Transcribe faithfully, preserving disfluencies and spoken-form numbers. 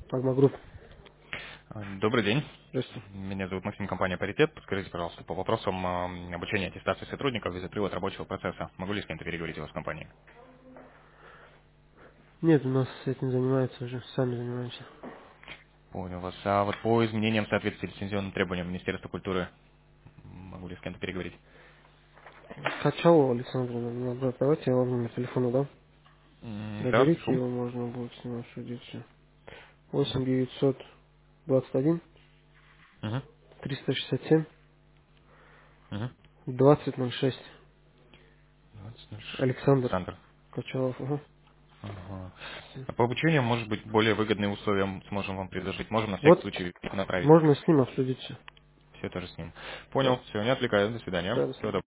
Агма Групп. Добрый день. Здравствуйте. Меня зовут Максим, компания «Паритет». Подскажите, пожалуйста, по вопросам ам, обучения и аттестации сотрудников без отрыва от рабочего процесса. Могу ли с кем-то переговорить у вас в компании? Нет, у нас этим занимаются уже, сами занимаемся. Понял вас. А вот по изменениям в соответствии с лицензионным требованиям Министерства культуры, могу ли с кем-то переговорить? Качалова Александра, наоборот, давайте я вам номер телефона дам. М, Да, Наберите пишу. его, можно будет с ним обсудить все. восемь девятьсот двадцать один Угу. триста шестьдесят семь Угу. двадцать ноль шесть. двадцать ноль шесть. Александр Александр. Качалов. Ага. Ага. Всё. А по обучению, может быть, более выгодные условия сможем вам предложить. Можем на всякий Вот, случай направить. можно с ним обсудить все. Все тоже с ним. Да. Понял. Все, не отвлекаю. До свидания. Да, до Всего свидания. доброго.